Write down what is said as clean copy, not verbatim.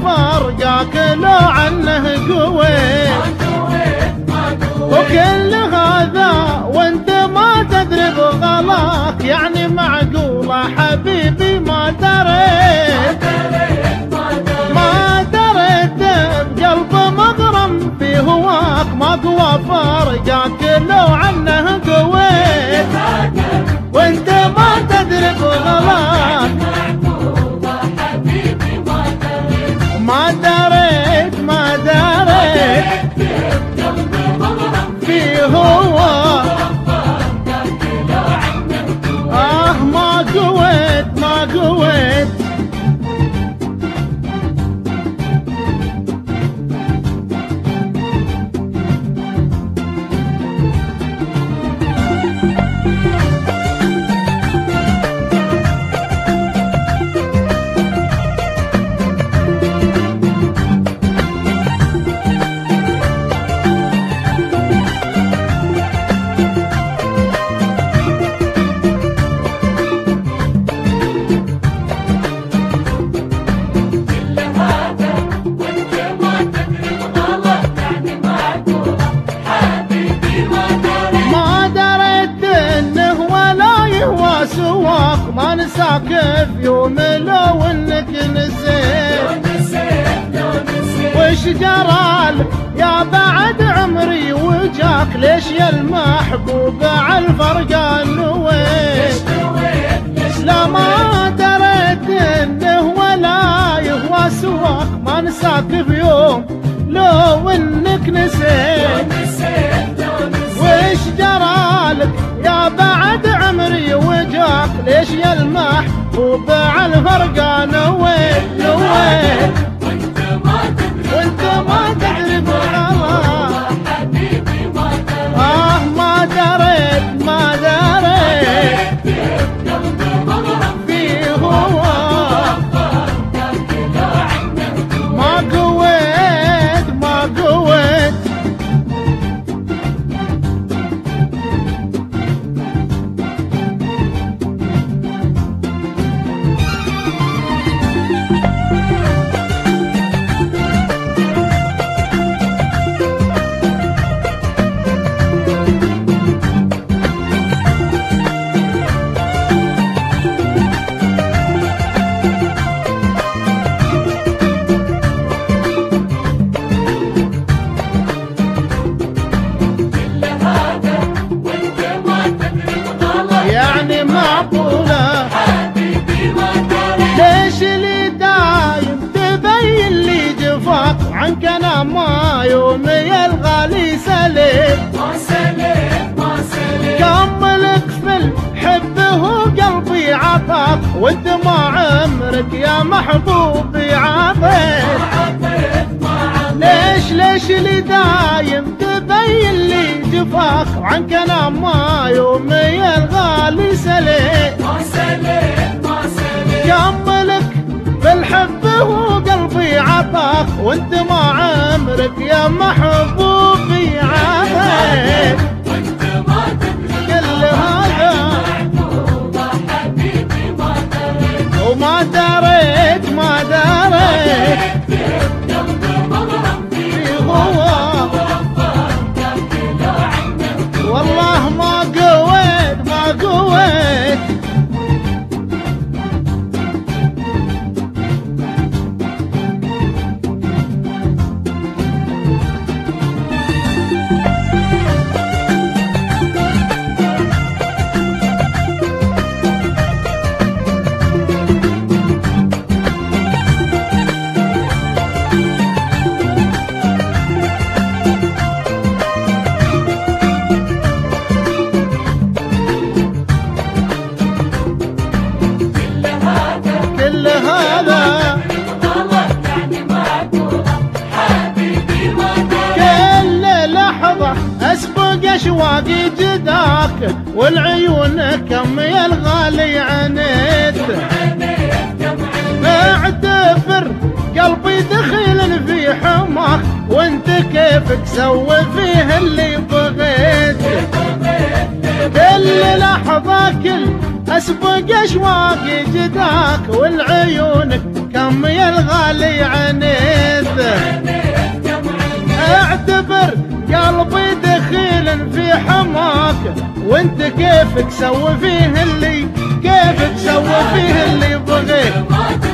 فرقاك لو عنه قويت. وكل هذا وانت ما تدري بغلاك، يعني معقولة حبيبي ما دريت بقلب مغرم في هواك، ما قوى فرقاك لو عنه قويت. وانت ما تدري بغلاك، ما دريت في هواك. ما قويت سواك، ما نساك في يوم لو انك نسيت. وش جرالك يا بعد عمري وجاك، ليش يا المحبوب عالفرقة نويت؟ لا ما دريت انه ولا يهوى سواك، ما نساك في يوم لو انك نسيت. وش جرالك يا بعد عمري وجاك، ليش يا المحبوب عالفرقة نويت؟ وانت ما تدري بغلاك، ما دريت في هواك. ما قويت يعني معقولة ليش اللي دايم تبين لي جفاك، عنك انا ما يومي الغالي سليت. كملك في الحب وقلبي عطاك، وانت ما عمرك يا محبوبي عطيت. ليش اللي دايم تبين لي جفاك، عنك انا ما يومي الغالي سليت. كملك في الحب وقلبي عطاك، وانت ما عمرك يا محبوبي عطيت. كل هذا وما دريت في هواك. والله ما قويت اشواقي جداك، والعيون كم يا الغالي عانيت. اعتبر قلبي دخيل في حماك، وانت كيفك سوي فيه اللي بغيت. كل لحظة كل اسبق اشواقي جداك والعيونك كم يا الغالي عنيت. اعتبر قلبي دخيل في حماك وانت كيفك سوي فيه اللي بغيت.